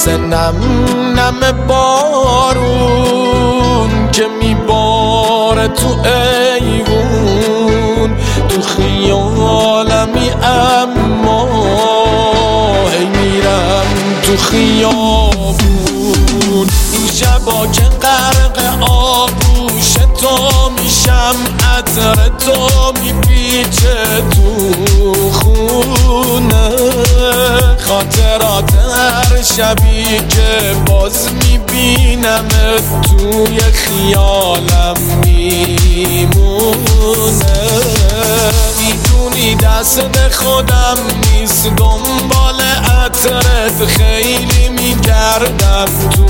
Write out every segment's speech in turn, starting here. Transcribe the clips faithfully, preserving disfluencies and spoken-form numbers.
مثل نم نم بارون که میباره تو ایوون، تو خیالمی اما هی میرم تو خیابون. این شبا که غرق آغوش تو میشم، عطر تو میپیچه تو خونه، خاطرات هر شبی که باز میبینم توی خیالم میمونه. میدونی دست خودم نیست، دنبال عطرت خیلی میگردم تو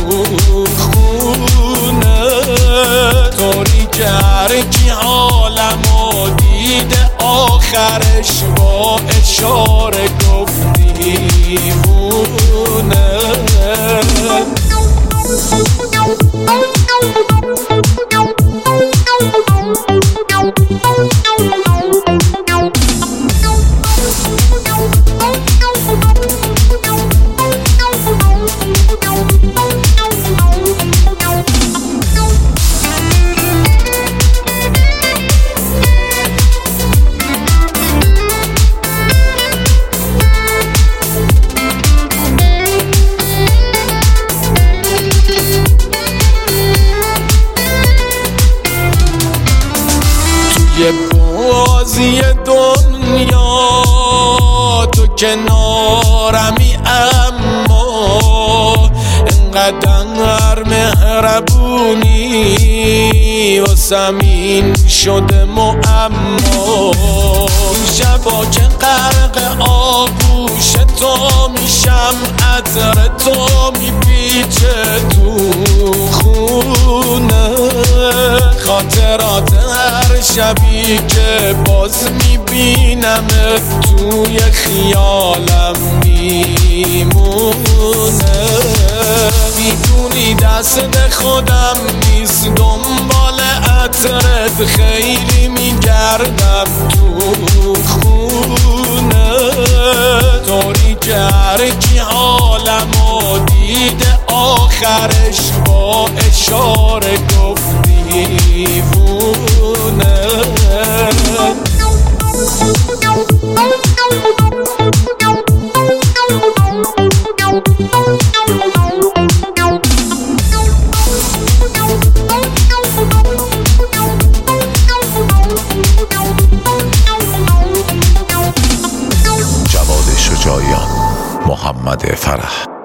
خونه، طوری که هر کی حالمو دیده آخرش با اشاره گفت دیوونه. یه بازی دنیا تو کنارمی، اما انقدر مهربونی واسم این شده معما. شبا که غرق آغوش تو میشم، عطر تو میپیچه تو خونه، خاطرات هر شبی که باز میبینم توی خیالم میمونه. میدونی دست خودم نیست، دنبال عطرت خیلی میگردم تو خونه، طوری که هر کی حالمو دیده آخرش با اشاره گفت دیوونه. جواد شجاعیان، محمد فرح.